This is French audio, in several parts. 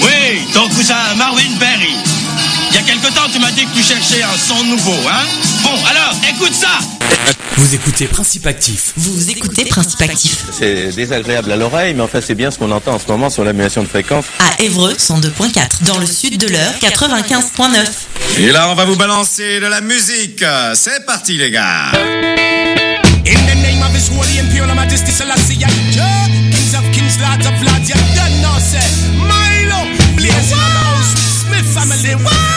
Oui, ton cousin Marvin Berry. Il y a quelque temps, tu m'as dit que tu cherchais un son nouveau, hein? Bon, alors, écoute ça! Vous écoutez Principe Actif. Vous écoutez Principe Actif. C'est désagréable à l'oreille, mais enfin c'est bien ce qu'on entend en ce moment sur l'annulation de fréquence. À Évreux, 102.4. Dans le sud de l'Eure, 95.9. Et là, on va vous balancer de la musique. C'est parti, les gars. In the name of His Holy Imperial Majesty Selassie, Kings of Kings, Lords of Lords, you done now, say, Milo, blazing on the house with Smith family.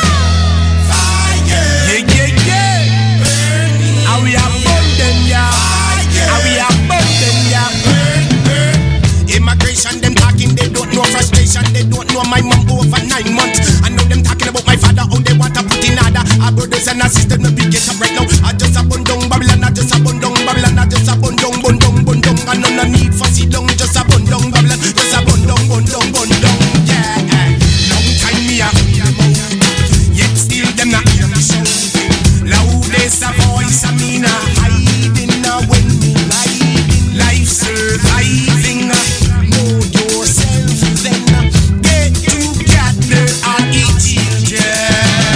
Fire! Yeah. How we abundant, yeah. How we abundant, yeah. Immigration, them talking, they don't know frustration. They don't know my mom over 9 months. I know them talking about my father, how they want to put in order. Our brothers and our sisters, no big get up right now. I just a bundong Babylon, I just a bundong Babylon, I just a bundong. I know no need for sit down, just a bundong Babylon, just a bundong. Yeah, long time me a them out, yet still them not hear me shout. Loud as a voice, I mean a hiding when me riding, life surviving. Know yourself, then get together and eat children.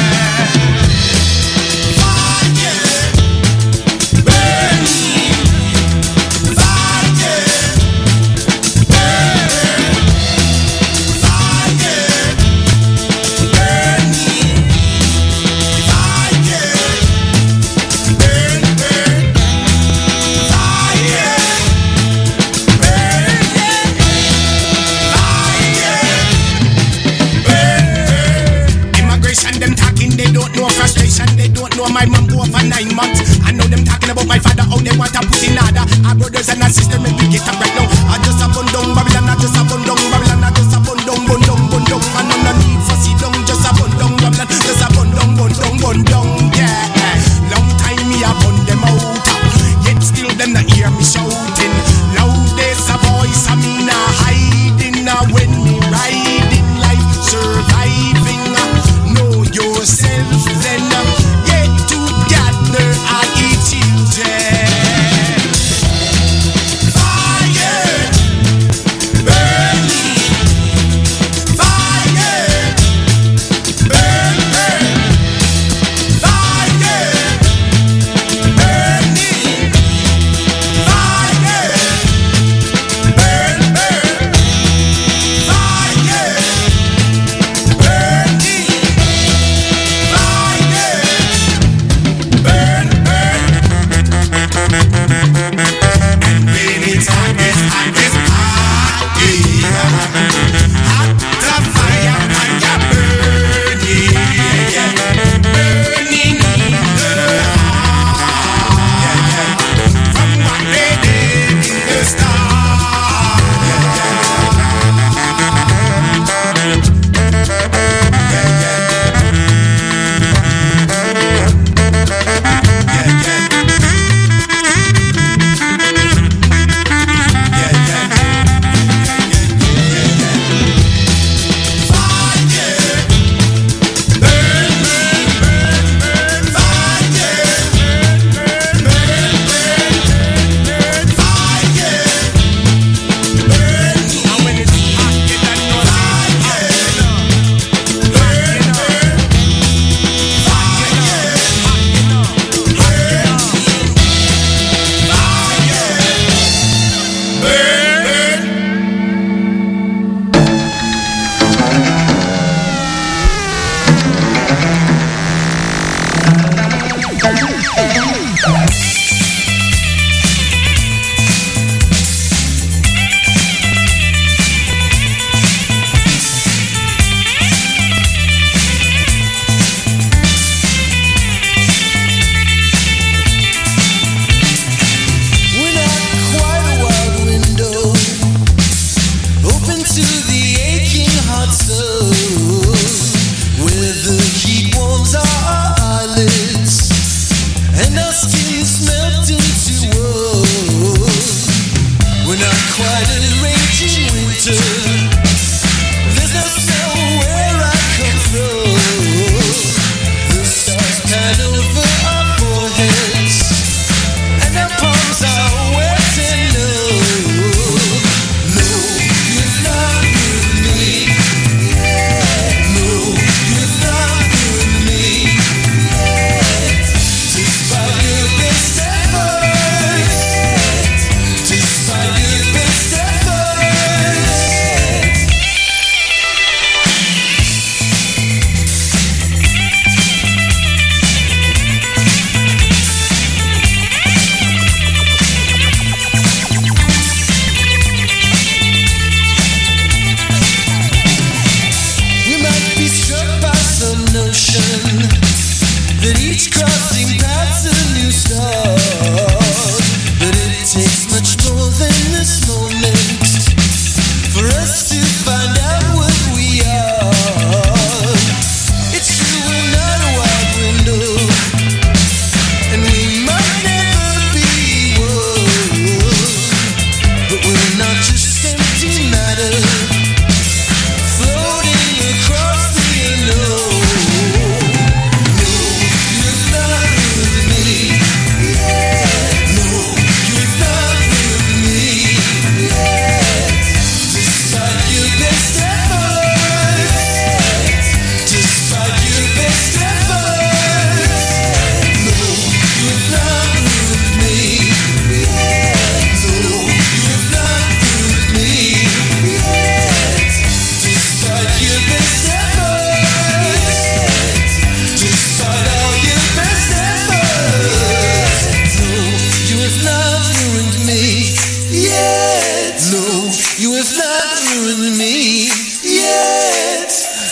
My mom over 9 months. I know them talking about my father, how they want to put in order. Our brothers and our sisters, maybe get up right now. I just a bundong Babylon, I just a bundong Babylon, I just a bundong. I know no need for sit down, just a bundong Babylon, just a bundong. Yeah, long time me I bun them out, yet still them not hear me shouting. Loud as a voice, I mean a hiding when me riding, life surviving. Know yourself, then.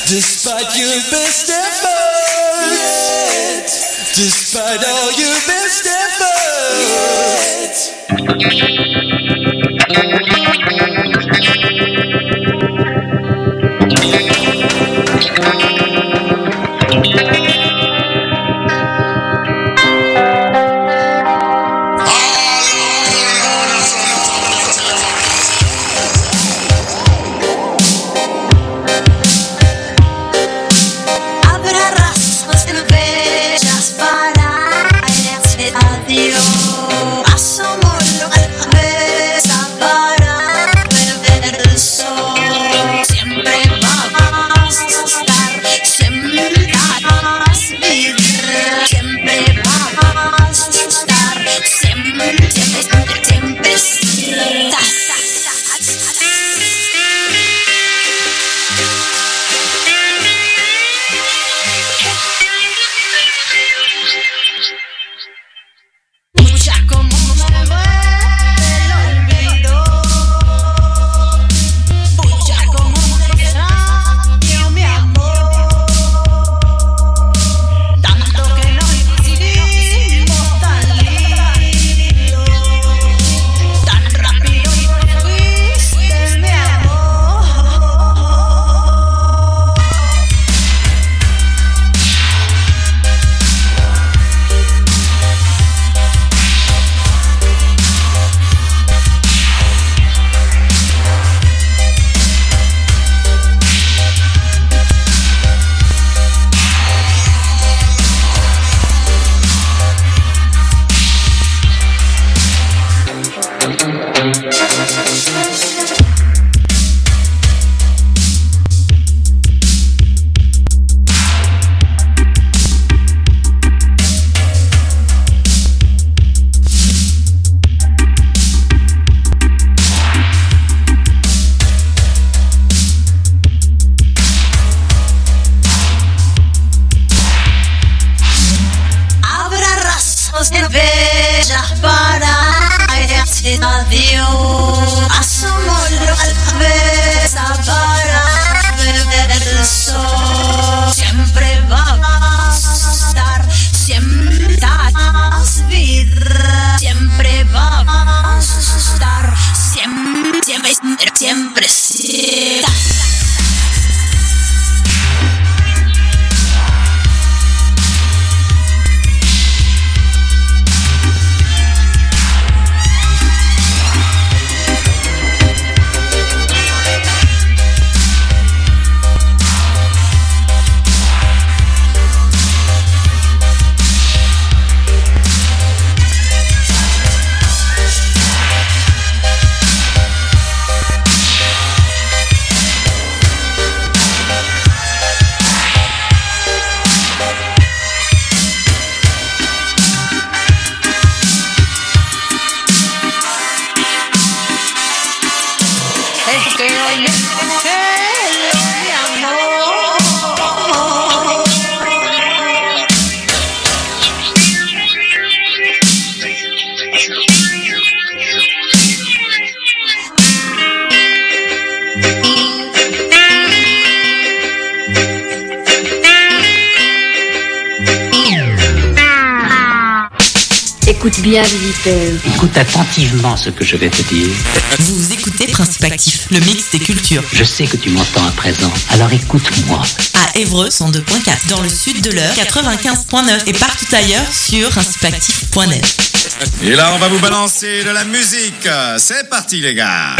Despite your best efforts, despite all your best Écoute bien, visiteur. Écoute attentivement ce que je vais te dire. Vous écoutez Principe Actif, le mix des cultures. Je sais que tu m'entends à présent, alors écoute-moi. À Évreux, 102.4, dans le sud de l'Eure, 95.9 et partout ailleurs sur principeactif.net. Et là, on va vous balancer de la musique. C'est parti, les gars.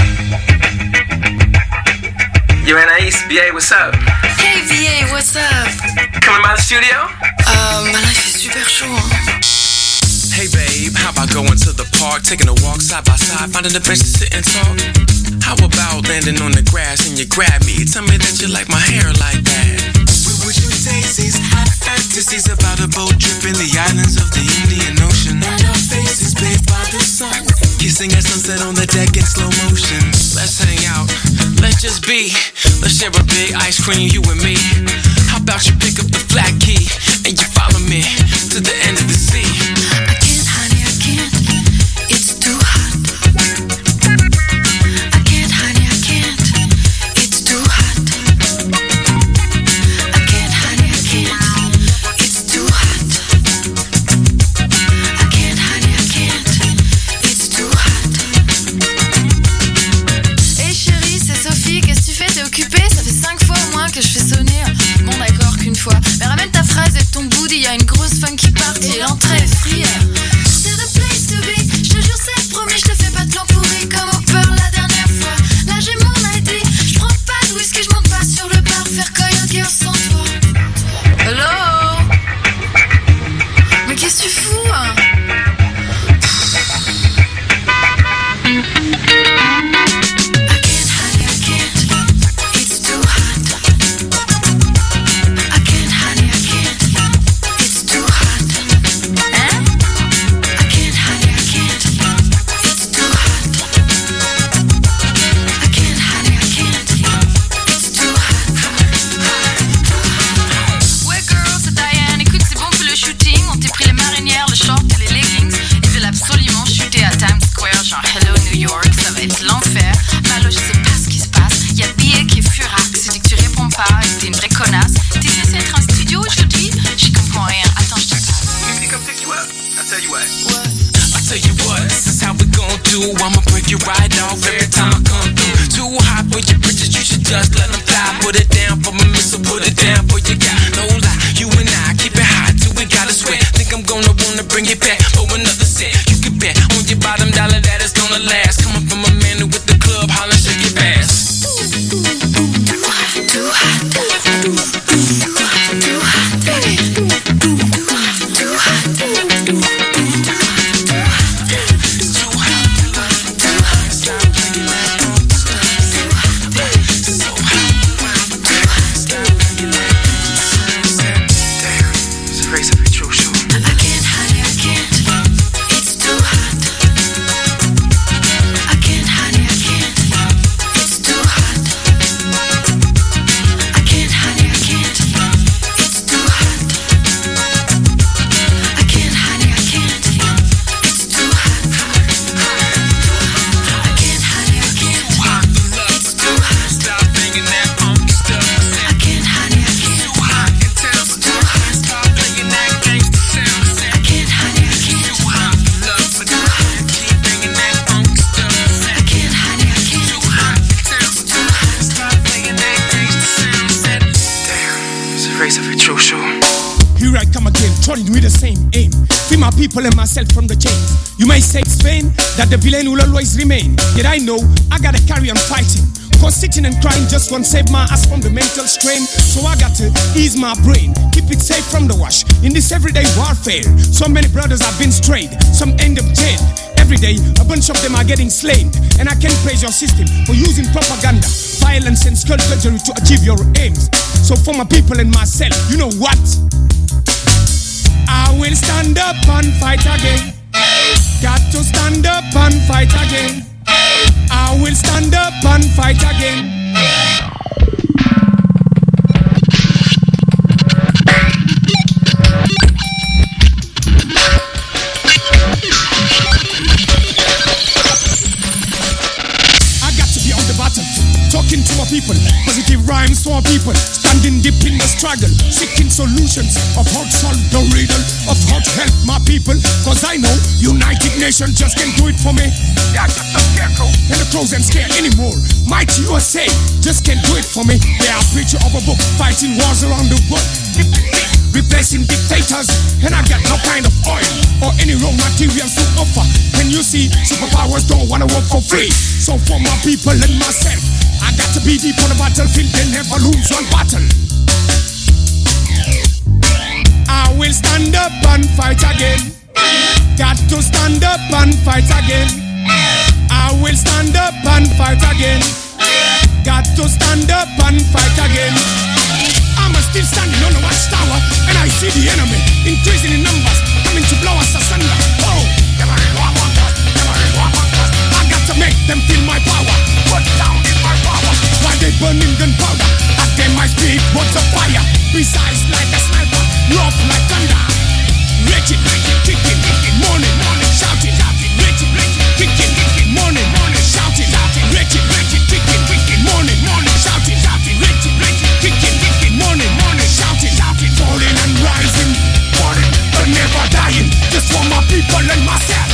Yo, Anaïs, VA, what's up? Hey, VA, what's up? Coming by the studio? Ma life est super chaud, hein. Hey babe, how about going to the park, taking a walk side by side, finding a bench to sit and talk? How about landing on the grass and you grab me, tell me that you like my hair like that? We were two daisies, had fantasies about a boat trip in the islands of the Indian Ocean. And our faces bathed by the sun, kissing at sunset on the deck in slow motion. Let's hang out, let's just be, let's share a big ice cream, you and me. How about you pick up the flat key and you follow me to the end of the sea? do, I'ma break you right off every time I come through. Too hot for your britches, you should just let them fly. Put it down for my missile, put it down for your guy. No lie, you and I keep it hot till we gotta sweat. Think I'm gonna wanna bring it back for another set. You can bet on your bottom dollar that it's gonna last. Coming from a man with the club, holla, shake it fast. Too hot, too hot, too hot, too hot, baby. Too hot, too hot, too hot, too hot. With the same aim, free my people and myself from the chains. You may say it's vain that the villain will always remain. Yet I know I gotta carry on fighting. Cause sitting and crying just won't save my ass from the mental strain. So I got to ease my brain, keep it safe from the wash. In this everyday warfare, so many brothers have been strayed, some end up dead. Every day, a bunch of them are getting slain. And I can't praise your system for using propaganda, violence and skullduggery to achieve your aims. So for my people and myself, you know what? I will stand up and fight again. Got to stand up and fight again. I will stand up and fight again. I got to be on the battlefield, talking to my people, positive rhymes for our people, standing deep in the struggle, seeking solutions of how to solve the riddle of how to help my people. Cause I know United Nations just can't do it for me. Yeah, just a scarecrow and the crows ain't scared anymore. Mighty USA just can't do it for me. They are preacher of a book, fighting wars around the world, replacing dictators, and I got no kind of oil or any raw materials to offer. Can you see, superpowers don't wanna work for free. So for my people and myself, I got to be deep on the battlefield and never lose one battle. I will stand up and fight again. Got to stand up and fight again. I will stand up and fight again. Got to stand up and fight again. I'm still standing on the watchtower, and I see the enemy increasing in numbers, coming to blow us asunder. Oh, I got to make them feel my power. Put down in my power. While they burning gunpowder, I get my speed, what's a fire? Precise like a sniper, rough like thunder. Wretched, kicking, morning, shouting, wretched, kicking, morning, shouting, wretched, kicking, morning, shouting, wretched, kicking, morning, shouting, falling and rising, falling but never dying, just for my people and myself.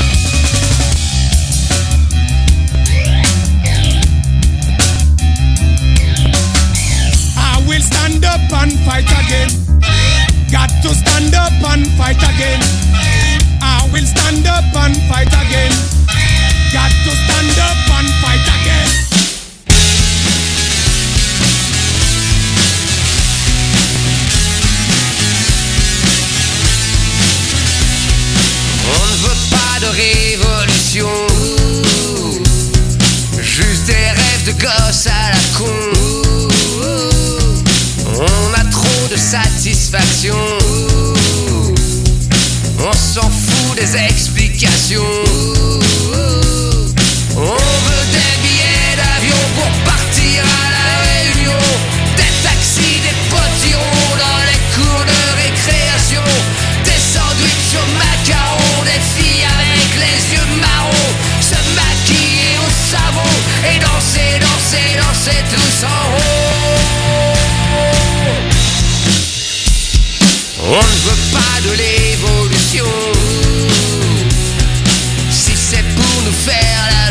I will stand up and fight again. Got to stand up and fight again. I will stand up and fight again. Got to stand up and fight again. On ne veut pas de révolution, juste des rêves de gosse à la con. On a trop de satisfaction, on s'en fout des explications. On veut des billets d'avion pour partir à la Réunion, des taxis, des potirons dans les cours de récréation, des sandwichs au macaron, des filles avec les yeux marrons, se maquiller au savon et danser, danser, danser tous en rond. On ne veut pas de l'évolution, si c'est pour nous faire la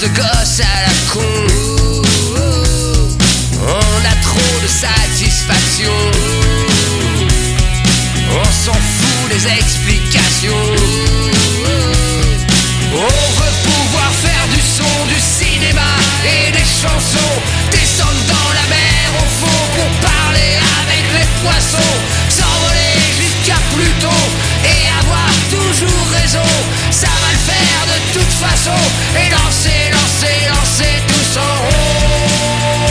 ce gosse à la con. On a trop de satisfaction. On s'en fout des explications. On veut pouvoir faire du son, du cinéma et des chansons. Descendre dans la mer au fond pour parler avec les poissons. S'envoler jusqu'à Pluton et avoir toujours raison. Ça va le faire de toute façon. Et danser, danser, danser tous en rond.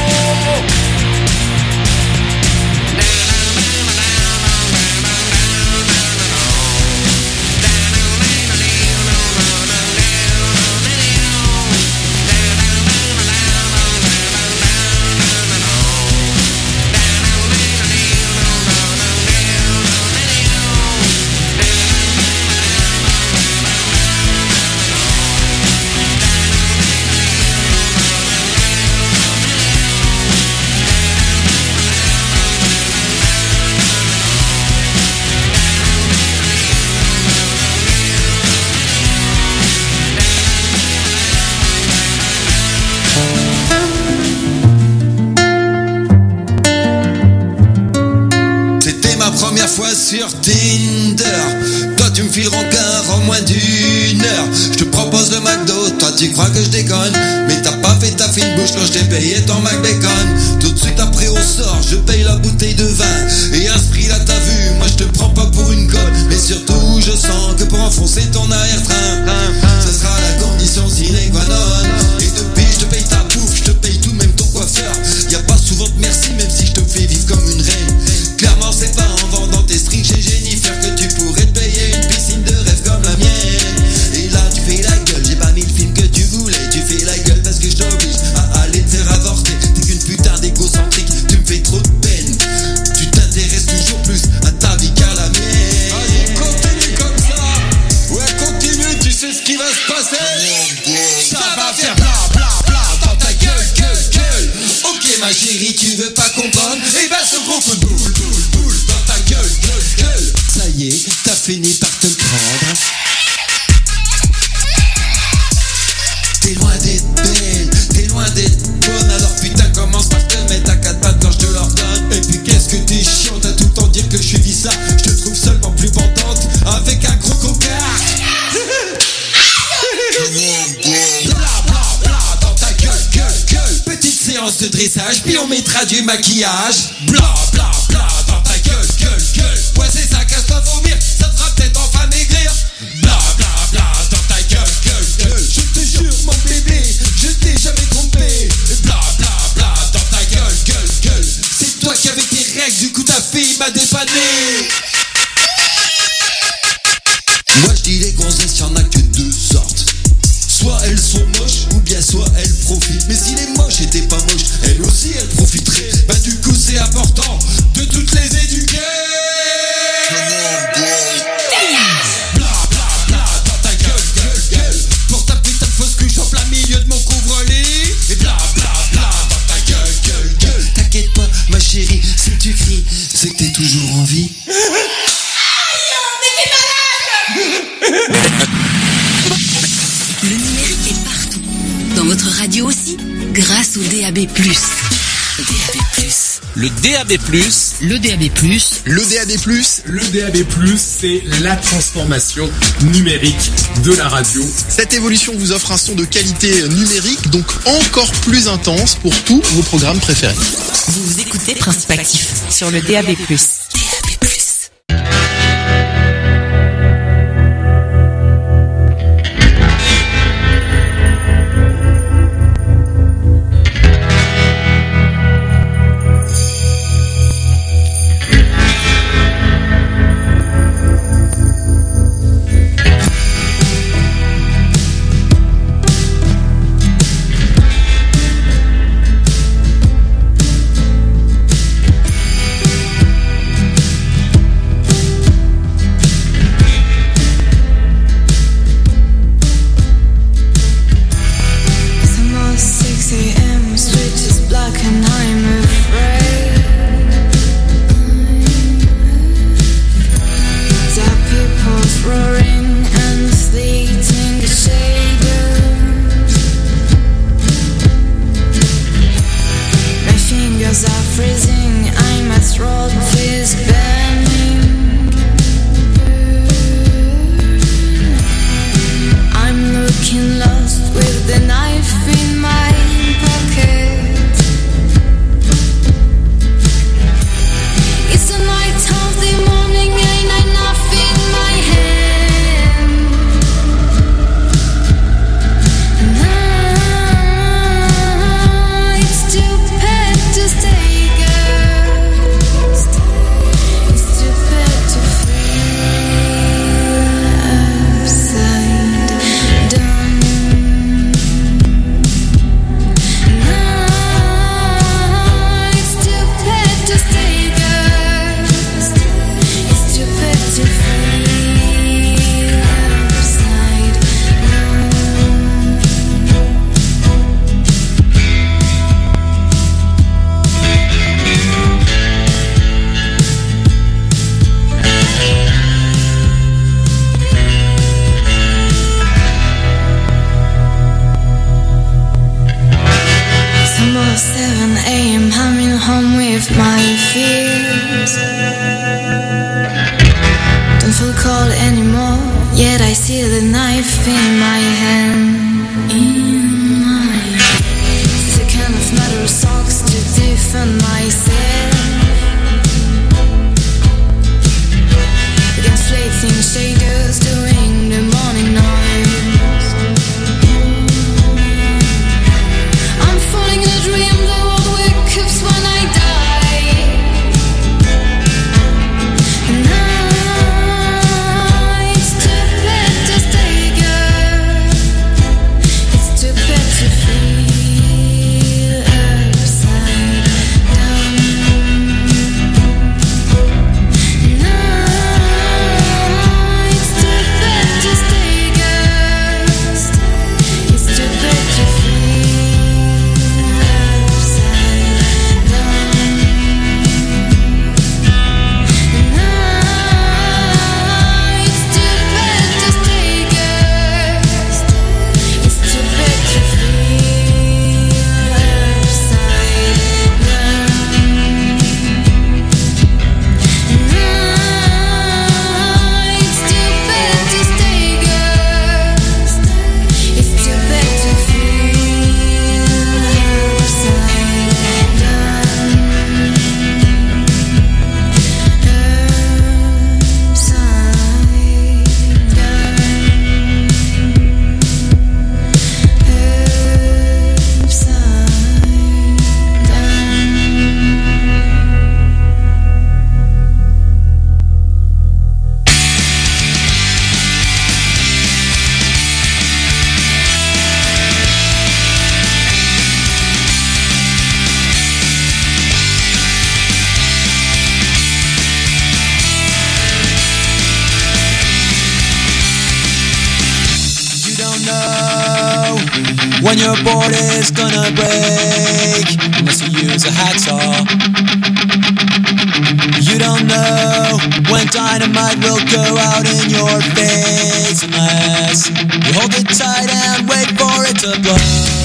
Première fois sur Tinder, toi tu me files rencard en moins d'une heure. Je te propose le McDo, toi tu crois que je déconne, mais t'as pas fait ta fine bouche quand je t'ai payé ton McBacon. Tout de suite après au sort, je paye la bouteille de vin. Et à ce prix là t'as vu, moi je te prends pas pour une colle. Mais surtout je sens que pour enfoncer ton arrière-train, ce sera la condition sine qua non. Et depuis je te paye ta bouffe, je te paye tout, même ton coiffeur. Y'a pas souvent de merci même si je te fais vivre comme une reine. Clairement c'est pas en vendant tes strings chez Jennifer que tu pourrais te payer une piscine de rêve comme la mienne. Et là tu fais la gueule, j'ai pas mis le film que tu voulais. Tu fais la gueule parce que je t'oblige à aller te faire avorter. T'es qu'une putain d'égocentrique, tu me fais trop de peine. Tu t'intéresses toujours plus à ta vie qu'à la mienne. Vas-y continue comme ça. Ouais continue, tu sais ce qui va se passer. Ça va faire bla bla bla dans ta gueule, gueule, gueule. Ok ma chérie, tu veux pas comprendre? Eh ben ce gros coup de boule, boule, boule dans ta gueule, gueule, gueule. Ça y est, t'as fini par te le prendre. T'es loin d'être belle, t'es loin d'être bonne. Alors putain commence par te mettre à quatre pattes quand je te l'ordonne. Et puis qu'est-ce que t'es chiante à tout le temps dire que je suis visa. Je te trouve seulement plus bandante avec un gros cocard. Bla bla bla dans ta gueule, gueule, gueule. Petite séance de dressage, puis on mettra du maquillage. Bla bla bla dans ta gueule, gueule, gueule. Ouais c'est ça, casse-toi vomir, ça te fera peut-être enfin maigrir. Bla bla bla dans ta gueule, gueule, gueule. Je te jure mon bébé, je t'ai jamais trompé. Bla bla bla dans ta gueule, gueule, gueule. C'est toi qui avais tes règles, du coup ta fille m'a dépanné. Moi je dis les gonzesses, y'en a que deux sortes. Soit elles sont moches, ou bien soit elles profitent. Mais si les moches étaient pas moches, elles aussi elles profiteraient. Bah du coup c'est important de toutes les éduquer. Bla bla bla dans ta gueule, gueule, gueule. Pour ta putain de fausse couche en plein milieu de mon couvre-lit. Et bla bla bla dans ta gueule, gueule, gueule. T'inquiète pas ma chérie, si tu cries, c'est que t'es toujours en vie. Le numérique est partout. Dans votre radio aussi, grâce au DAB+. DAB+. Le DAB+. Le DAB+. Le DAB+. Le DAB+, c'est la transformation numérique de la radio. Cette évolution vous offre un son de qualité numérique, donc encore plus intense pour tous vos programmes préférés. Vous écoutez Principe Actif sur le DAB+. DAB+. when your board is gonna break, unless you use a hacksaw. You don't know when dynamite will go out in your face, unless you hold it tight and wait for it to blow.